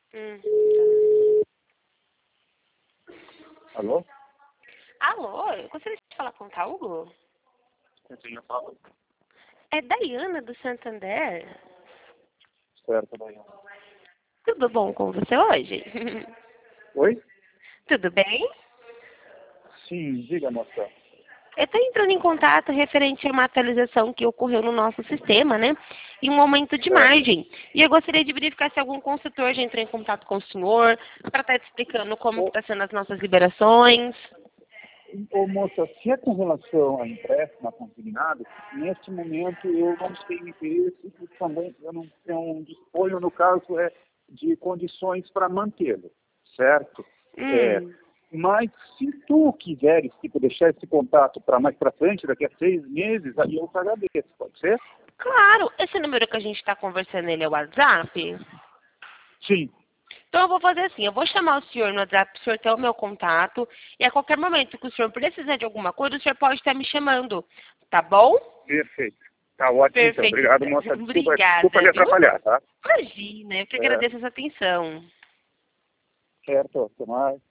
Alô? Alô, eu gostaria de falar com o Paulo. Sim, eu falo. É Daiana do Santander. Certo, Daiane. Tudo bom com você hoje? Oi? Tudo bem? Sim, diga, moça. Eu estou entrando em contato referente a uma atualização que ocorreu no nosso sistema, né? E um aumento de Certo. margem. E eu gostaria de verificar se algum consultor já entrou em contato com o senhor para estar te explicando como está sendo as nossas liberações. Moça, se é com relação a empréstimo, a consignado, neste momento eu não tenho interesse e também eu não disponho, no caso, de condições para mantê-lo, certo? Mas se tu quiseres deixar esse contato para mais para frente, daqui a 6 meses, aí eu te agradeço, pode ser? Claro, esse número que a gente está conversando, ele é o WhatsApp? Sim. Então eu vou fazer assim, eu vou chamar o senhor no WhatsApp, o senhor tem o meu contato, e a qualquer momento que o senhor precisar de alguma coisa, o senhor pode estar me chamando, tá bom? Perfeito. Tá ótimo, Perfeito. então. Obrigado, moça. Desculpa Obrigada, me viu? atrapalhar, tá? Imagina, eu que agradeço a sua atenção. Certo, até mais.